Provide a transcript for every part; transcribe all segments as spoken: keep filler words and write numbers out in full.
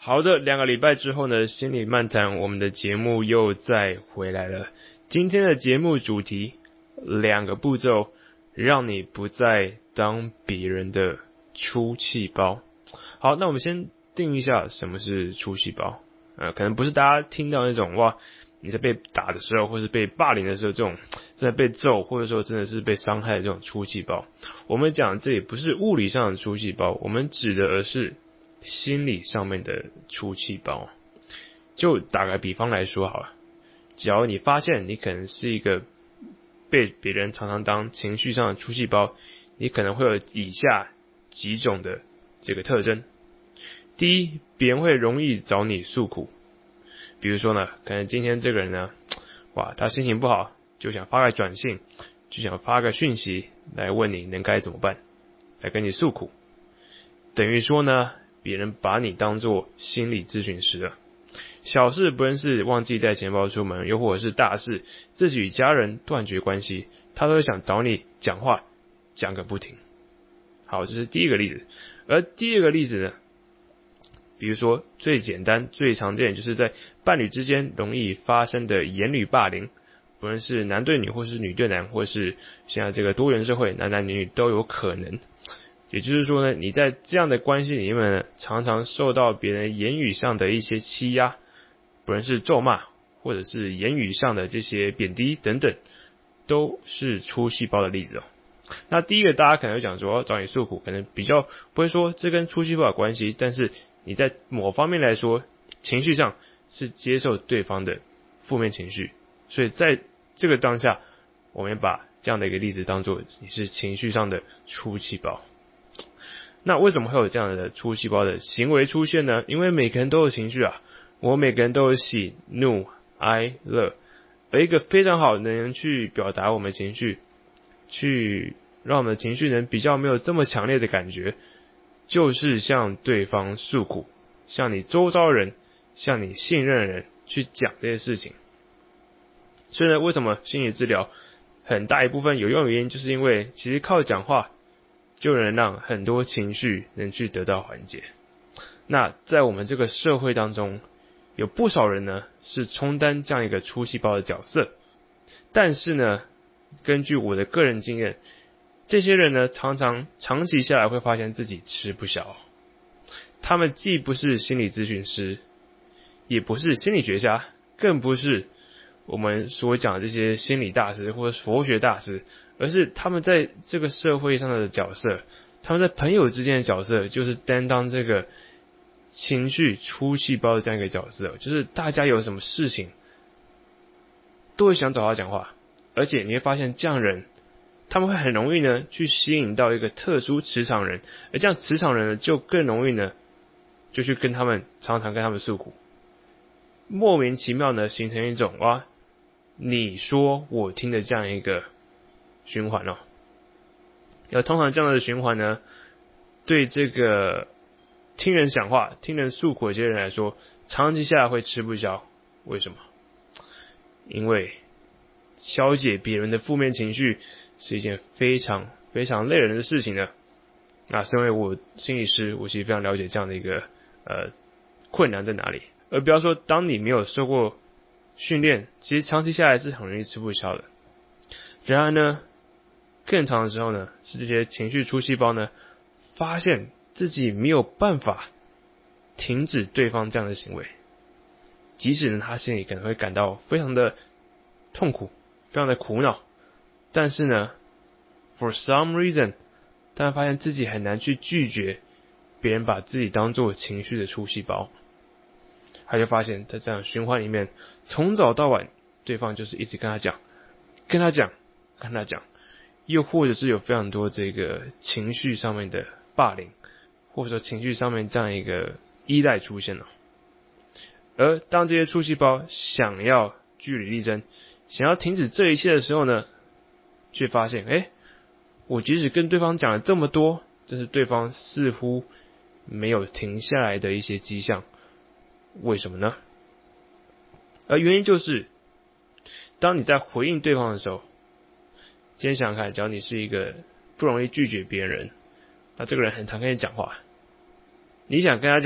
好的，两个礼拜之后呢，心理漫谈我们的节目又再回来了。今天的节目主题，两个步骤让你不再当别人的出气包。好，那我们先定一下什么是出气包。呃，可能不是大家听到那种哇，你在被打的时候，或是被霸凌的时候，这种真的被揍，或者说真的是被伤害的这种出气包。我们讲这也不是物理上的出气包，我们指的而是心理上面的出气包。就打个比方来说好了，只要你发现你可能是一个被别人常常当情绪上的出气包，你可能会有以下几种的这个特征。第一，别人会容易找你诉苦。比如说呢，可能今天这个人呢，哇，他心情不好，就想发个短信，就想发个讯息来问你能该怎么办，来跟你诉苦。等于说呢，别人把你当作心理咨询师了。小事不论是忘记带钱包出门，又或者是大事自己与家人断绝关系，他都会想找你讲话，讲个不停。好，这是第一个例子。而第二个例子呢，比如说最简单最常见就是在伴侣之间容易发生的言语霸凌，不论是男对女或是女对男，或是现在这个多元社会男男女女都有可能。也就是说呢，你在这样的关系里面呢，常常受到别人言语上的一些欺压，不论是咒骂或者是言语上的这些贬低等等，都是出气包的例子哦。那第一个大家可能会讲说找你诉苦，可能比较不会说这跟出气包有关系，但是你在某方面来说，情绪上是接受对方的负面情绪，所以在这个当下，我们把这样的一个例子当作你是情绪上的出气包。那为什么会有这样的出气包的行为出现呢？因为每个人都有情绪啊，我每个人都有喜怒哀乐，而一个非常好能去表达我们的情绪，去让我们的情绪能比较没有这么强烈的感觉，就是向对方诉苦，向你周遭人，向你信任的人去讲这些事情。所以呢，为什么心理治疗很大一部分有用的原因，就是因为其实靠讲话就能让很多情绪能去得到缓解。那在我们这个社会当中，有不少人呢是充当这样一个出气包的角色，但是呢，根据我的个人经验，这些人呢常常长期下来会发现自己吃不消。他们既不是心理咨询师，也不是心理学家，更不是我们所讲的这些心理大师或者佛学大师，而是他们在这个社会上的角色，他们在朋友之间的角色，就是担当这个情绪出气包的这样一个角色，就是大家有什么事情都会想找他讲话，而且你会发现这样人他们会很容易呢去吸引到一个特殊磁场人，而这样磁场人呢就更容易呢就去跟他们常常跟他们诉苦，莫名其妙呢形成一种哇你说我听的这样一个循环哦。而通常这样的循环呢，对这个听人讲话、听人诉苦的这些人来说，长期下来会吃不消。为什么？因为消解别人的负面情绪是一件非常非常累人的事情呢。那身为我心理师，我其实非常了解这样的一个呃困难在哪里。而不要说当你没有受过训练，其实长期下来是很容易吃不消的。然而呢，更长的时候呢，是这些情绪出气包呢，发现自己没有办法停止对方这样的行为，即使呢他心里可能会感到非常的痛苦，非常的苦恼，但是呢 for some reason 他发现自己很难去拒绝别人把自己当作情绪的出气包。他就发现在这样循环里面，从早到晚对方就是一直跟他讲跟他讲跟他讲，又或者是有非常多这个情绪上面的霸凌，或者说情绪上面这样一个依赖出现了。而当这些出气包想要据理力争，想要停止这一切的时候呢，却发现诶我即使跟对方讲了这么多，但是对方似乎没有停下来的一些迹象。为什么呢？而原因就是当你在回应对方的时候，今天想想看，只要你是一个不容易拒绝别人，那这个人很常跟你讲话，你想跟他讲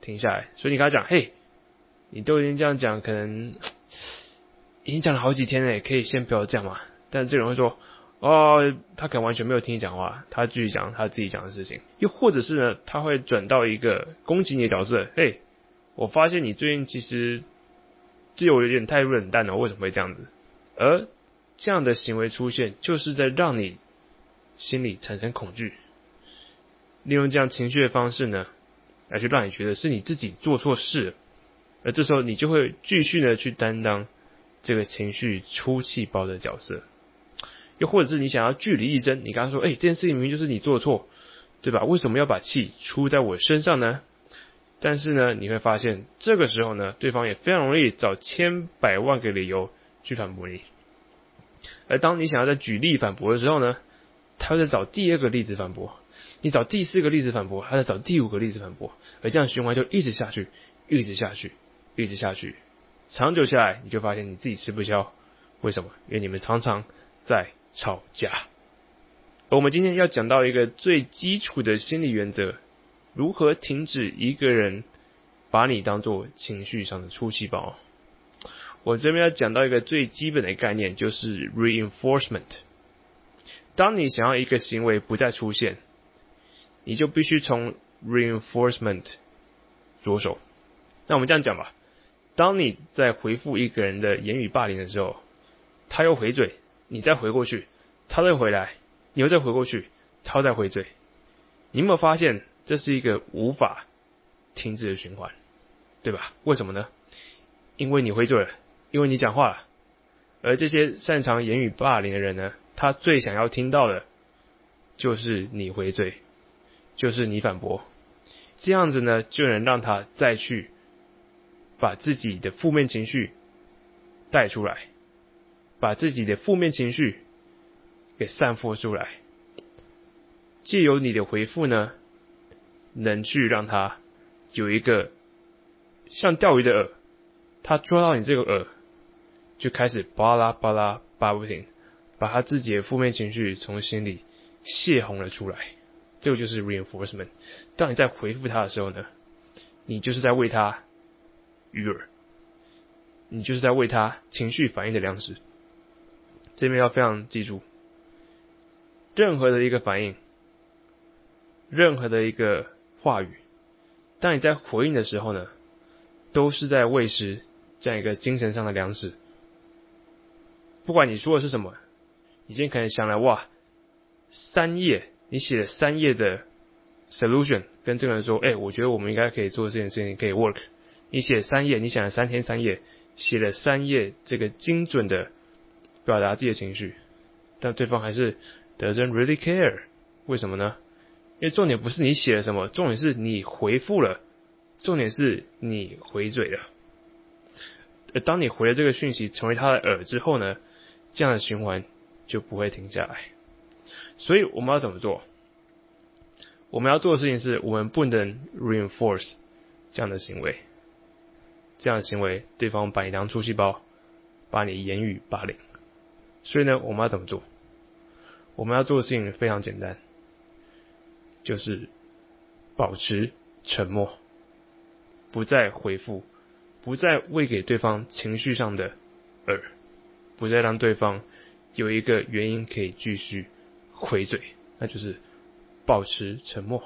停下来。所以你跟他讲，嘿，你都已经这样讲，可能已经讲了好几天了，可以先不要这样嘛。但这个人会说，哦，他可能完全没有听你讲话，他继续讲他自己讲的事情。又或者是呢，他会转到一个攻击你的角色，嘿，我发现你最近其实对我有点太冷淡了，为什么会这样子？而这样的行为出现，就是在让你心里产生恐惧，利用这样情绪的方式呢，来去让你觉得是你自己做错事了，而这时候你就会继续的去担当这个情绪出气包的角色。又或者是你想要据理力争，你跟他说，哎、欸，这件事情明明就是你做错，对吧？为什么要把气出在我身上呢？但是呢，你会发现这个时候呢，对方也非常容易找千百万个理由去反驳你。而当你想要在举例反驳的时候呢，他会在找第二个例子反驳，你找第四个例子反驳，他在找第五个例子反驳，而这样循环就一直下去，一直下去，一直下去。长久下来，你就发现你自己吃不消。为什么？因为你们常常在吵架。而我们今天要讲到一个最基础的心理原则，如何停止一个人把你当作情绪上的出气包。我这边要讲到一个最基本的概念，就是 reinforcement。 当你想要一个行为不再出现，你就必须从 reinforcement 着手。那我们这样讲吧，当你在回复一个人的言语霸凌的时候，他又回嘴，你再回过去，他再回来，你又再回过去，他又再回嘴。你有没有发现这是一个无法停止的循环，对吧？为什么呢？因为你回嘴了，因为你讲话了。而这些擅长言语霸凌的人呢，他最想要听到的就是你回嘴，就是你反驳。这样子呢，就能让他再去把自己的负面情绪带出来，把自己的负面情绪给散播出来。藉由你的回复呢，能去让他有一个像钓鱼的饵，他抓到你这个饵，就开始巴拉巴拉巴不停，把他自己的负面情绪从心里泄洪了出来。这个就是 reinforcement。 当你在回复他的时候呢，你就是在喂他鱼饵，你就是在喂他情绪反应的粮食。这边要非常记住，任何的一个反应，任何的一个话语，当你在回应的时候呢，都是在喂食这样一个精神上的粮食。不管你说的是什么，你今天可能想了，哇，三页，你写了三页的 solution， 跟这个人说，哎、欸，我觉得我们应该可以做这件事情，可以 work。你写了三页，你想了三天三夜，写了三页这个精准的表达自己的情绪，但对方还是 doesn't really care。 为什么呢？因为重点不是你写了什么，重点是你回复了，重点是你回嘴了。而当你回了这个讯息成为他的饵之后呢，这样的循环就不会停下来。所以我们要怎么做？我们要做的事情是，我们不能 reinforce 这样的行为，这样的行为对方把你当出气包，把你言语霸凌。所以呢，我们要怎么做？我们要做的事情非常简单，就是保持沉默，不再回复，不再喂给对方情绪上的饵，不再让对方有一个原因可以继续回嘴，那就是保持沉默。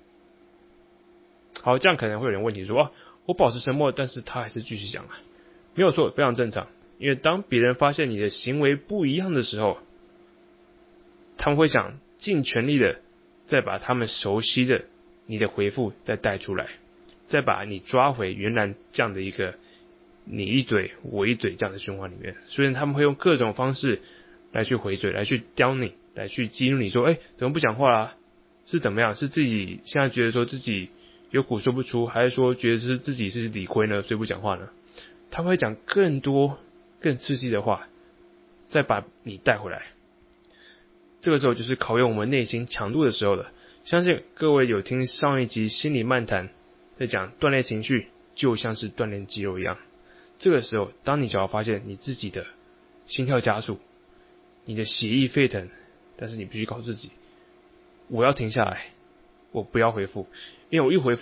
好，这样可能会有人问题说，啊，我保持沉默，但是他还是继续讲啊。没有错，非常正常。因为当别人发现你的行为不一样的时候，他们会想尽全力的再把他们熟悉的你的回复再带出来，再把你抓回原来这样的一个你一嘴我一嘴这样的循环里面。所以他们会用各种方式来去回嘴，来去刁你，来去激怒你说，哎，怎么不讲话啦？是怎么样？是自己现在觉得说自己有苦说不出，还是说觉得是自己是理亏呢，所以不讲话呢？他们会讲更多更刺激的话，再把你带回来。这个时候就是考验我们内心强度的时候了。相信各位有听上一集心理漫谈，在讲锻炼情绪就像是锻炼肌肉一样。这个时候，当你只要发现你自己的心跳加速，你的血液沸腾，但是你必须告诉自己，我要停下来，我不要回复，因为我一回复了，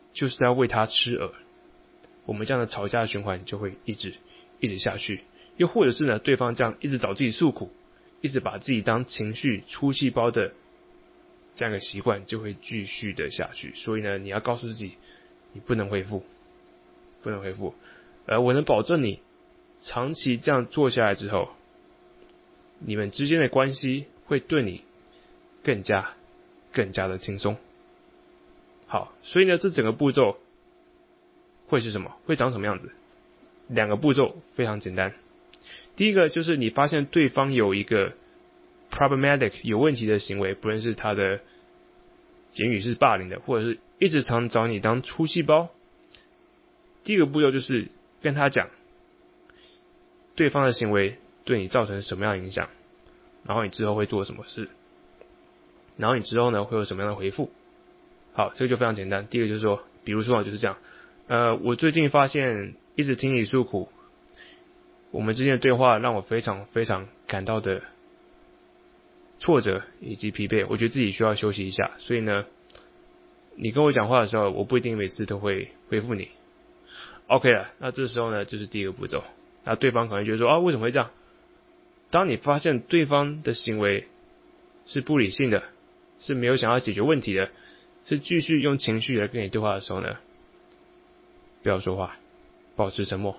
就是要为他吃饵，我们这样的吵架循环就会一直一直下去。又或者是呢，对方这样一直找自己诉苦，一直把自己当情绪出气包的这样的习惯就会继续的下去。所以呢，你要告诉自己，你不能回复，不能回复。而我能保证你长期这样做下来之后，你们之间的关系会对你更加更加的轻松。好，所以呢，这整个步骤会是什么？会长什么样子？两个步骤非常简单。第一个就是你发现对方有一个 problematic 有问题的行为，不论是他的言语是霸凌的，或者是一直常找你当出气包。第一个步骤就是跟他讲对方的行为对你造成什么样的影响，然后你之后会做什么事，然后你之后呢会有什么样的回复。好，这个就非常简单。第一个就是说，比如说就是这样，呃，我最近发现一直听你诉苦，我们之间的对话让我非常非常感到的挫折以及疲惫，我觉得自己需要休息一下，所以呢，你跟我讲话的时候，我不一定每次都会回复你。OK 了，那这时候呢，就是第一个步骤。那对方可能觉得说啊，为什么会这样？当你发现对方的行为是不理性的，是没有想要解决问题的，是继续用情绪来跟你对话的时候呢，不要说话，保持沉默。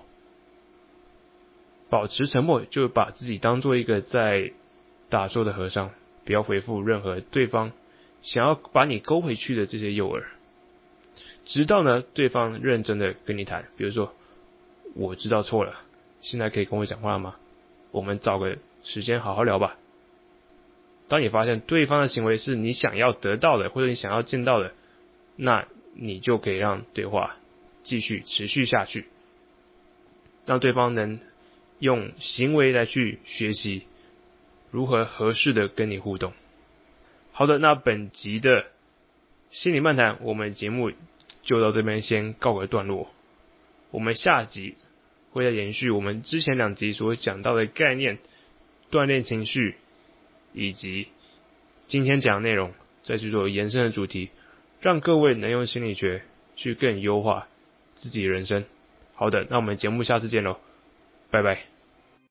保持沉默，就把自己当做一个在打坐的和尚，不要回复任何对方想要把你勾回去的这些诱饵，直到呢对方认真的跟你谈，比如说我知道错了，现在可以跟我讲话了吗？我们找个时间好好聊吧。当你发现对方的行为是你想要得到的，或者你想要见到的，那你就可以让对话继续持续下去，让对方能用行为来去学习如何合适的跟你互动。好的，那本集的心理漫谈，我们节目就到这边先告个段落。我们下集会再延续我们之前两集所讲到的概念，锻炼情绪，以及今天讲的内容，再去做延伸的主题，让各位能用心理学去更优化自己的人生。好的，那我们节目下次见咯，拜拜。